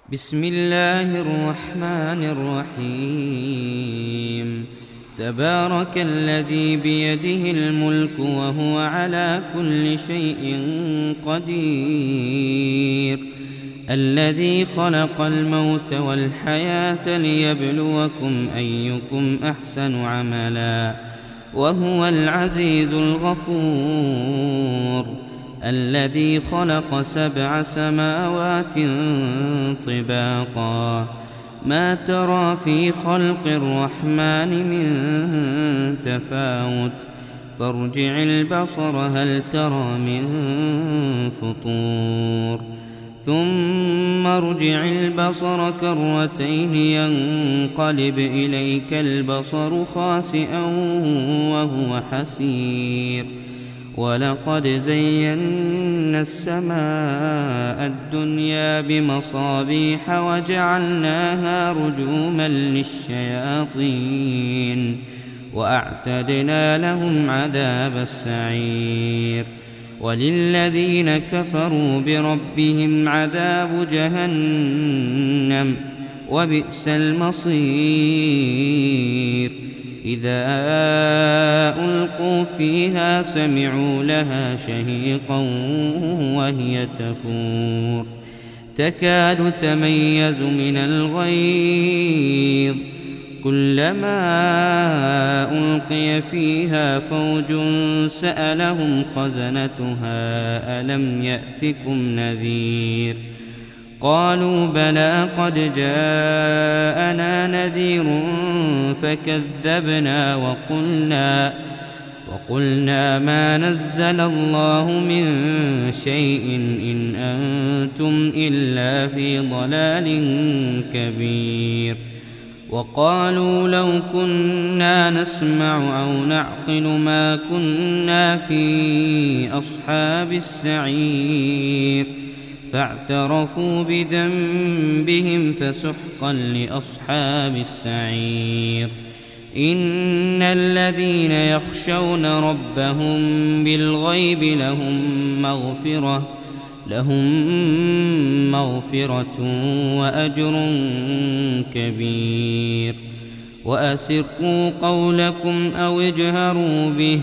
بسم الله الرحمن الرحيم. تبارك الذي بيده الملك وهو على كل شيء قدير، الذي خلق الموت والحياة ليبلوكم أيكم أحسن عملا، وهو العزيز الغفور، الذي خلق 7 سماوات طباقا، ما ترى في خلق الرحمن من تفاوت، فارجع البصر هل ترى من فطور، ثم ارجع البصر كرتين ينقلب إليك البصر خاسئا وهو حسير، ولقد زينا السماء الدنيا بمصابيح وجعلناها رجوما للشياطين، وأعتدنا لهم عذاب السعير، وللذين كفروا بربهم عذاب جهنم وبئس المصير. إذا ألقوا فيها سمعوا لها شهيقا وهي تفور، تكاد تميز من الغيظ، كلما ألقي فيها فوج سألهم خزنتها ألم يأتكم نذير، قالوا بلى قد جاءنا نذير فكذبنا وقلنا ما نزل الله من شيء إن أنتم إلا في ضلال كبير، وقالوا لو كنا نسمع أو نعقل ما كنا في أصحاب السعير، فاعترفوا بذنبهم فسحقا لأصحاب السعير. إن الذين يخشون ربهم بالغيب لهم مغفرة وأجر كبير. وأسروا قولكم أو اجهروا به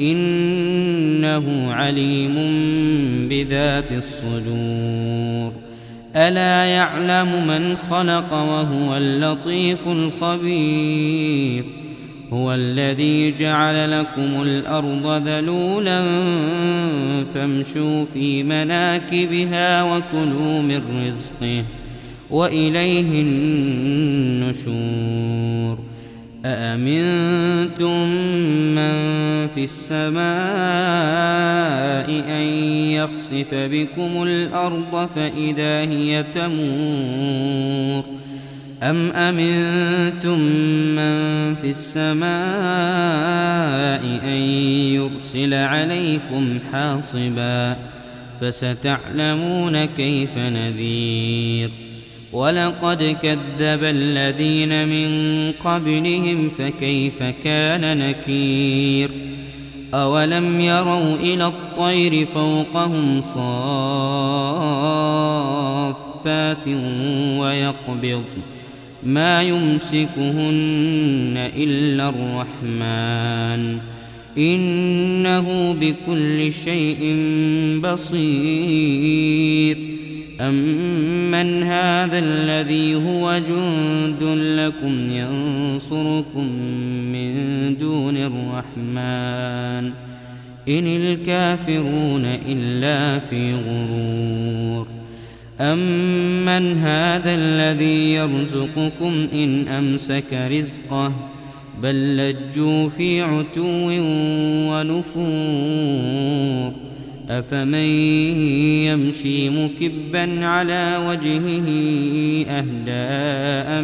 إنه عليم بذات الصدور. ألا يعلم من خلق وهو اللطيف الخبير. هو الذي جعل لكم الأرض ذلولا فامشوا في مناكبها وكلوا من رزقه وإليه النشور. أأمنتم من في السماء أن يخسف بكم الأرض فإذا هي تمور، أم أمنتم من في السماء أن يرسل عليكم حاصبا، فستعلمون كيف نذير. ولقد كذب الذين من قبلهم فكيف كان نكير. أولم يروا إلى الطير فوقهم صافات ويقبض ما يمسكهن إلا الرحمن إنه بكل شيء بصير. أمن هذا الذي هو جند لكم ينصركم من دون الرحمن إن الكافرون إلا في غرور. أمن هذا الذي يرزقكم إن أمسك رزقه بل لجوا في عتو ونفور. أفمن يمشي مكبا على وجهه أهدى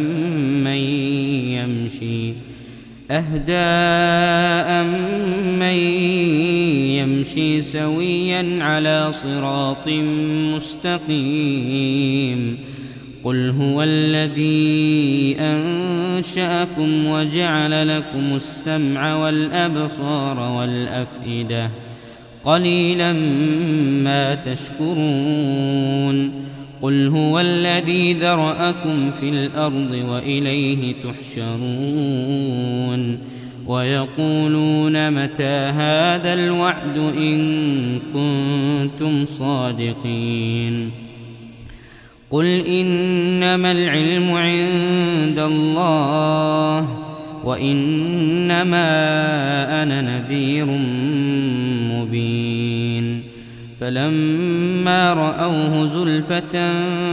أمن يمشي سويا على صراط مستقيم. قل هو الذي أنشأكم وجعل لكم السمع والأبصار والأفئدة قليلا ما تشكرون. قل هو الذي ذرأكم في الأرض وإليه تحشرون ويقولون متى هذا الوعد إن كنتم صادقين قل إنما العلم عند الله وإنما أنا نذير مبين فلما رأوه زلفة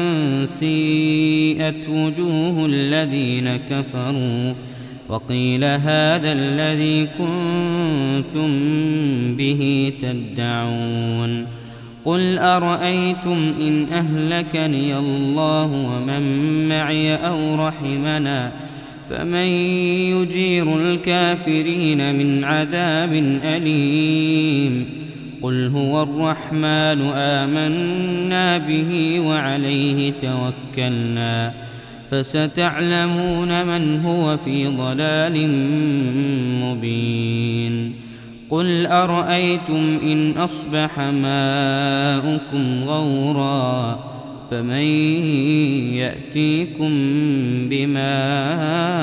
سيئت وجوه الذين كفروا وقيل هذا الذي كنتم به تدعون قل أرأيتم إن أهلكني الله ومن معي أو رحمنا فمن يجير الكافرين من عذاب أليم قل هو الرحمن آمنا به وعليه توكلنا فستعلمون من هو في ضلال مبين قل أرأيتم إن أصبح ماؤكم غورا فمن يأتيكم بماء